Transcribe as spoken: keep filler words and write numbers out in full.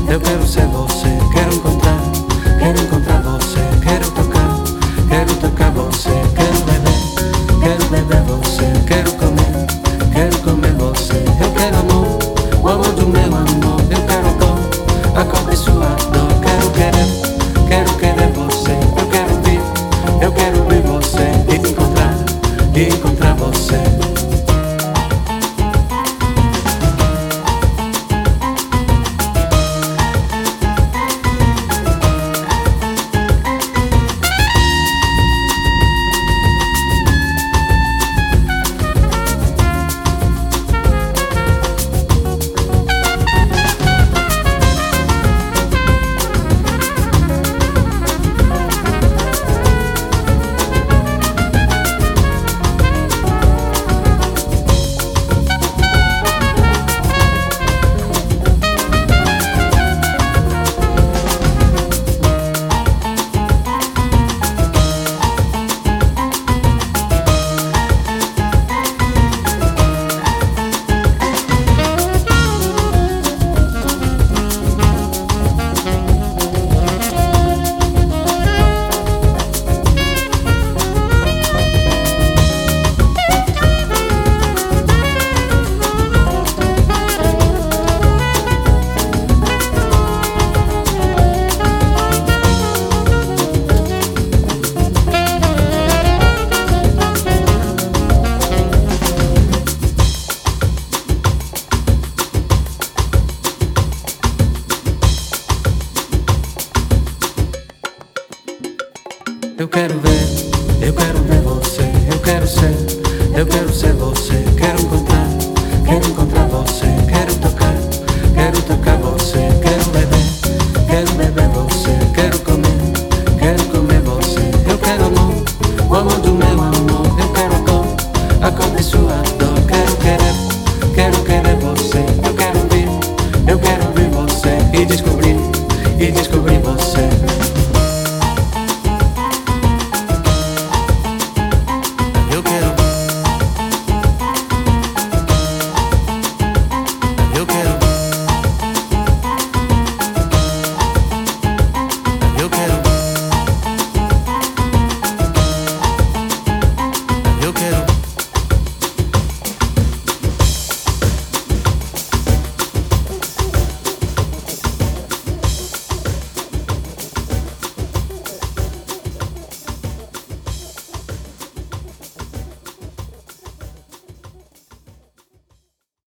Eu quero ser você, quero encontrar, quero encontrar você, quero tocar, quero tocar você, quero beber, quero beber você, quero comer, quero comer você. Eu quero amor, o amor do meu amor. Eu quero dor, a cor de sua dor. Quero querer, quero querer você. Eu quero vir, eu quero ver você e te encontrar, e encontrar você. Eu quero ver, eu quero ver você. Eu quero ser, eu quero ser você. Quero encontrar, quero encontrar você. Quero tocar, quero tocar você.